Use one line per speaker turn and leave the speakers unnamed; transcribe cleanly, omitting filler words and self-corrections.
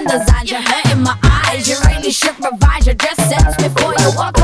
designs. You're hurting my eyes. You really should revise your dress sense before you walk